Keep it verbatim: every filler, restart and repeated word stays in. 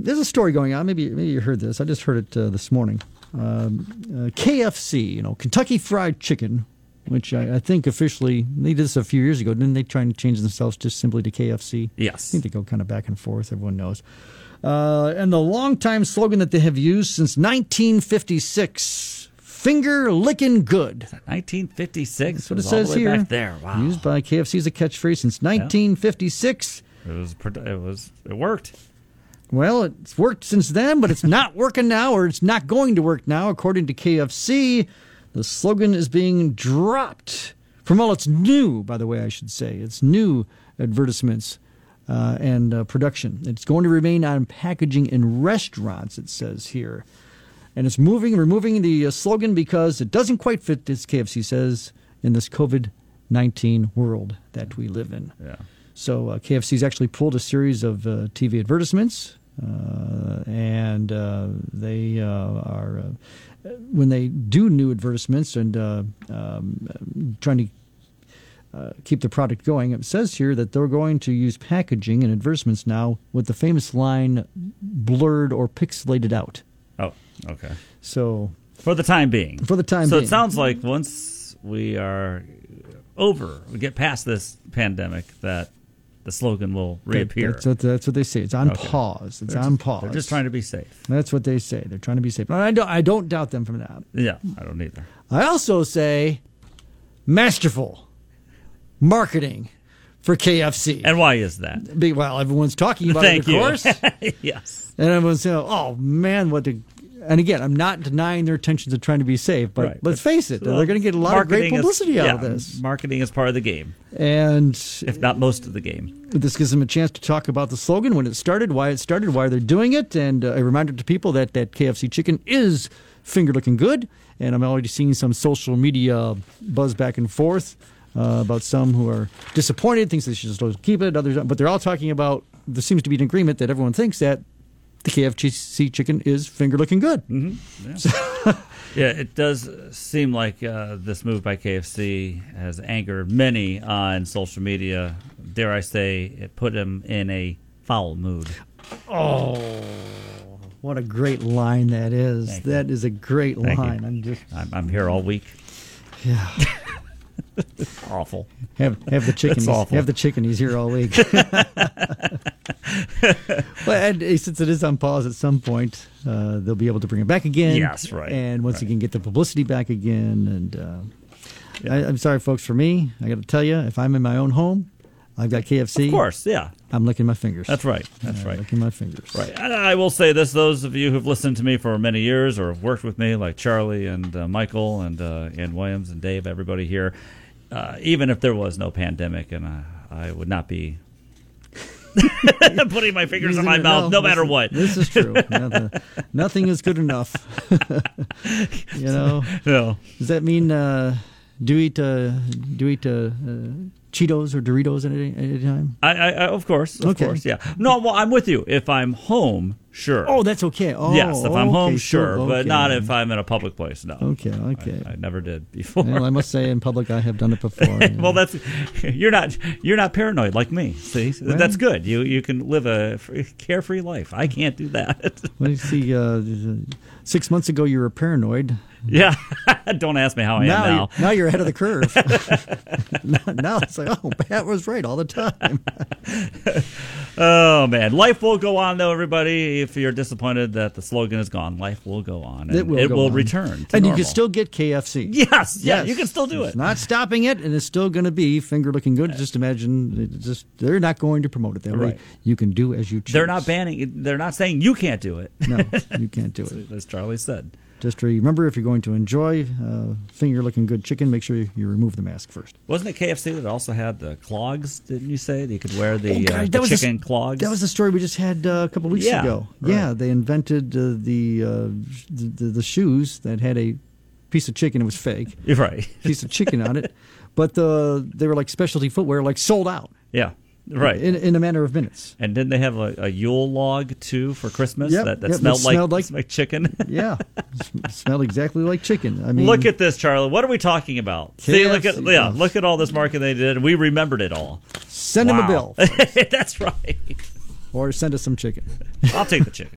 there's a story going on. Maybe maybe you heard this. I just heard it uh, this morning. Um, uh, K F C, you know, Kentucky Fried Chicken, which I, I think officially, they did this a few years ago. Didn't they try and change themselves just simply to K F C? Yes. I think they go kind of back and forth. Everyone knows. Uh, and the longtime slogan that they have used since nineteen fifty-six, finger licking good. nineteen fifty-six. That's what it all says the way here. Back there. Wow. Used by K F C as a catchphrase since nineteen fifty-six. It was. It was. It worked. Well, it's worked since then, but it's not working now, or it's not going to work now. According to K F C, the slogan is being dropped from all its new, by the way, I should say, its new advertisements uh, and uh, production. It's going to remain on packaging in restaurants, it says here. And it's moving, removing the uh, slogan because it doesn't quite fit, as K F C says, in this COVID nineteen world that we live in. Yeah. So uh, K F C's actually pulled a series of uh, T V advertisements, uh, and uh, they uh, are, uh, when they do new advertisements and uh, um, trying to uh, keep the product going, it says here that they're going to use packaging and advertisements now with the famous line blurred or pixelated out. Oh, okay. So For the time being. For the time so being. So it sounds like once we are over, we get past this pandemic, that the slogan will reappear. That, that's, what, that's what they say. It's on Okay. pause. It's They're on just, pause. They're just trying to be safe. That's what they say. They're trying to be safe. I don't, I don't doubt them from that. Yeah, I don't either. I also say masterful marketing for K F C. And why is that? Be, well, everyone's talking about Thank it, of you. course. Yes. And everyone's saying, oh, man, what the... And again, I'm not denying their intentions of trying to be safe, but Right. let's face it, Well, they're going to get a lot of great marketing is- publicity out yeah, of this. Marketing is part of the game, And if not most of the game. this gives them a chance to talk about the slogan, when it started, why it started, why they're doing it, and uh, a reminder to people that that K F C chicken is finger-looking good. And I'm already seeing some social media buzz back and forth uh, about some who are disappointed, thinks they should just keep it, others don't. But they're all talking about, there seems to be an agreement that everyone thinks that the K F C chicken is finger-looking good. Mm-hmm. Yeah. So, yeah, it does seem like uh, this move by K F C has angered many on social media. Dare I say, it put them in a foul mood. Oh, what a great line that is. Thank you. That is a great Thank line. you. I'm just, I'm, I'm here all week. yeah. Awful. Have have the chicken. It's He's, awful. have the chicken. He's here all week. Well, and uh, since it is on pause, at some point uh, they'll be able to bring it back again. Yes, right. And once right. again, get the publicity back again. And uh, Yeah. I, I'm sorry, folks. For me, I got to tell you, if I'm in my own home, I've got K F C. Of course, yeah. I'm licking my fingers. That's right. That's Uh, right. Licking my fingers. Right. And I will say this, those of you who've listened to me for many years or have worked with me, like Charlie and uh, Michael and uh, and Williams and Dave, everybody here, uh, even if there was no pandemic, and uh, I would not be putting my fingers in my mouth, no, matter this, what. This is true. Yeah, the, nothing is good enough. You know? No. Does that mean uh, do you eat, uh, do you eat uh, uh, Cheetos or Doritos at any, at any time? I, I, I, of course, of Okay. course, yeah. No, well, I'm with you. If I'm home, sure. Oh, that's okay. Oh, yes, if I'm okay, home, so- sure, but okay. not if I'm in a public place. No. Okay, okay. I, I never did before. Well, I must say, in public, I have done it before. you know. Well, that's you're not you're not paranoid like me. See, Well- that's good. You you can live a free, carefree life. I can't do that. Well, you see, uh, six months ago, you were paranoid. Yeah, don't ask me how I now, am now. You're, now you're ahead of the curve. now, now it's like, oh, Pat was right all the time. Oh man, life will go on though. Everybody, if you're disappointed that the slogan is gone, life will go on. And It will go on. return. To And normal. you can still get K F C. yes, yeah, Yes. you can still do It's it. not stopping it, and it's still going to be finger looking good. Just imagine, it just they're not going to promote it that way. Right. You can do as you choose. They're not banning. They're not saying you can't do it. No, you can't do it. As Charlie said. Just remember, if you're going to enjoy uh, finger looking good chicken, make sure you, you remove the mask first. Wasn't it K F C that also had the clogs? Didn't you say that you could wear the, Oh, God, uh, that the was a- chicken clogs? That was the story we just had uh, a couple weeks Yeah, ago. right. Yeah, they invented uh, the, uh, the, the the shoes that had a piece of chicken. It was fake, You're right. piece of chicken on it, but the they were like specialty footwear, like sold out. Yeah, right. In, in a matter of minutes. And didn't they have a, a Yule log too for Christmas Yep, that, that yep, smelled, that like, smelled like- like chicken? Yeah, it smelled exactly like chicken. I mean, Look at this, Charlie. What are we talking about? See, look at K F C. yeah, look at all this marketing they did, and we remembered it all. send them a Wow. bill, That's right. or send us some chicken. I'll take the chicken.